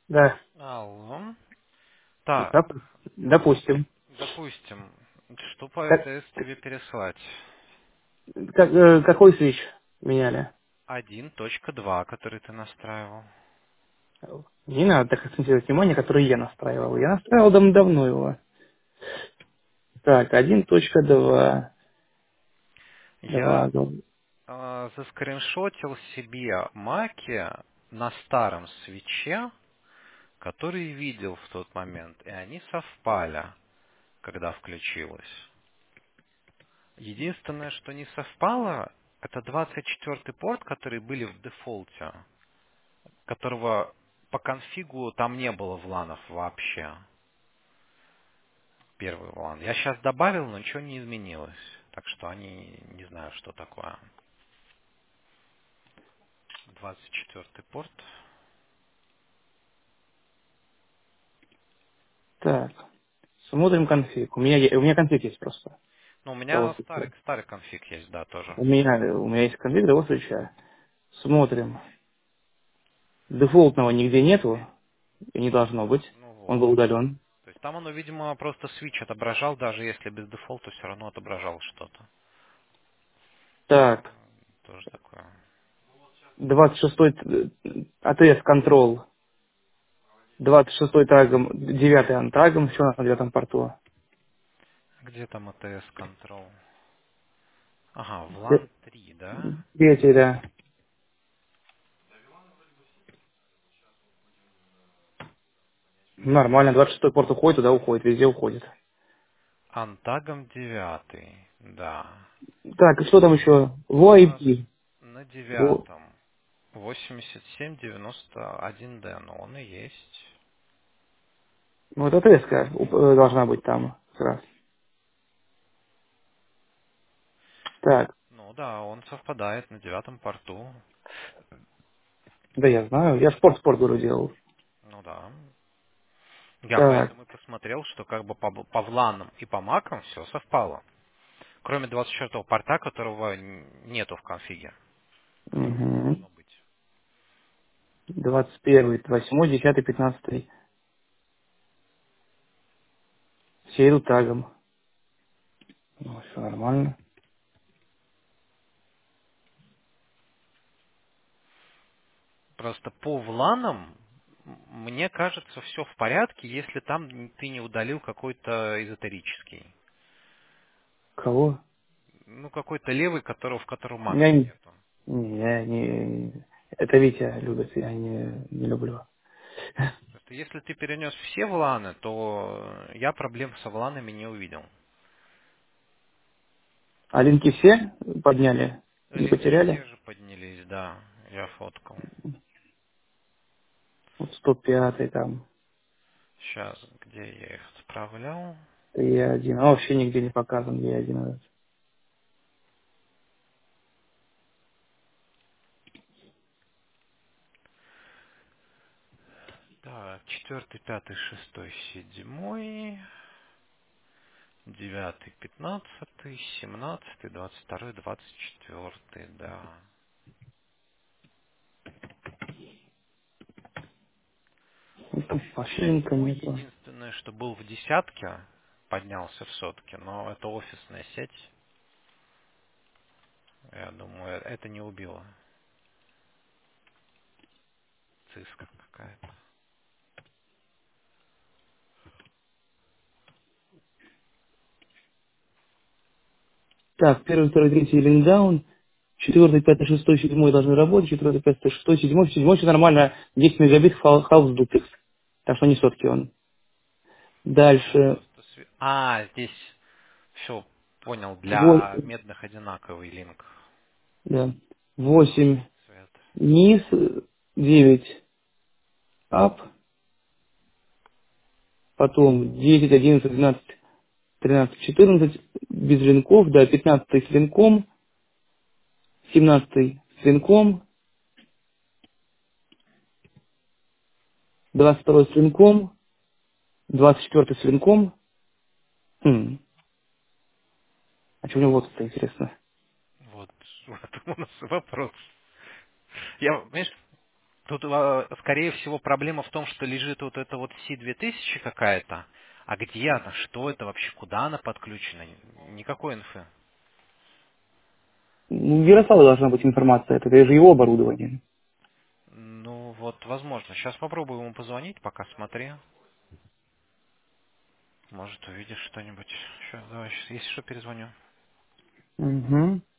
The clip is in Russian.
Да. Алло. Так, Доп- Допустим. допустим, что по Как, ЛТС тебе переслать? какой свич меняли? 1.2, который ты настраивал. Не надо так акцентировать внимание, который я настраивал. Я настраивал давно его. Так, 1.2. Я 2. заскриншотил себе маки на старом свече, который видел в тот момент, и они совпали, когда включилось. Единственное, что не совпало, это 24-й порт, который были в дефолте, которого по конфигу там не было вланов вообще. Первый влан. Я сейчас добавил, но ничего не изменилось. Так что они не знаю, что такое. 24-й порт. Так, смотрим конфиг. У меня конфиг есть просто. Ну, у Того меня свеча. старый конфиг есть, да, тоже. У меня есть конфиг того свеча. Смотрим. Дефолтного нигде нету. И не должно быть. Ну Он вот. был удален. То есть там оно, видимо, просто свич отображал, даже если без дефолта все равно отображал что-то. Так, Тоже такое. 26-й ATS Control. 26-й тагом, 9-й антагом, все у нас на 9-м порту. Где там ATS Control? Ага, VLAN 3, да? Третий, да. Нормально, 26-й порт уходит, туда уходит, везде уходит. Антагом 9, да. Так, и что там еще? У нас VoIP. на Во- 9 8791D, но он и есть. Вот АТС должна быть там как раз. Так, Ну да, он совпадает на 9 порту. да я знаю, я спорт говорю делал. Ну да. Я Так, поэтому и посмотрел, что как бы по вланам и по макам все совпало. Кроме 24-го порта, которого нету в конфиге, которого не угу. должно быть. 21-й, 8-й, 10-й, 15-й. Все идут тагом. Ну, все нормально. Просто по вланам, мне кажется, все в порядке, если там ты не удалил какой-то эзотерический. Кого? Ну, какой-то левый, в котором маков Я не, нету. я не... Это Витя любит, я не люблю. Просто если ты перенес все вланы, то я проблем со вланами не увидел. А линки все подняли? Не Линки потеряли? все же поднялись, да, я фоткал. Вот 105-й там, Сейчас, где я их отправлял? Е1. А вообще нигде не показан Е1. Так, 4, 5, 6, 7, 9, 15, 17, 22, 24, да. Ну, там вообще линка Седьмой нету. единственное, что был в десятке, поднялся в сотке, но это офисная сеть. Я думаю, это не убило. Циска какая-то. Так, первый, второй, третий линкдаун. Четвертый, пятый, шестой, седьмой должны работать. Четвертый, пятый, шестой, седьмой все нормально. 10 мегабит хаус дуплекс. Так что не сотки он. Ну, Дальше. просто... здесь все, понял, Во- для медных одинаковый линк. да. 8 Красный цвет. низ, 9 ап, потом 10, 11, 12, 13, 14 без линков, да, 15 с линком, 17 с линком, 22 с линком, 24 с линком. Хм, а что у него вот это интересно? Вот, в этом у нас вопрос. Я, понимаешь, Тут, скорее всего, проблема в том, что лежит вот эта вот C2000 какая-то, а где она, что это вообще, куда она подключена, никакой инфы. Ну, в Ярославе должна быть информация, это же его оборудование. Ну, вот, возможно. Сейчас попробую ему позвонить, пока смотри. Может, увидишь что-нибудь. Сейчас, давай, щас, если что, перезвоню. Угу.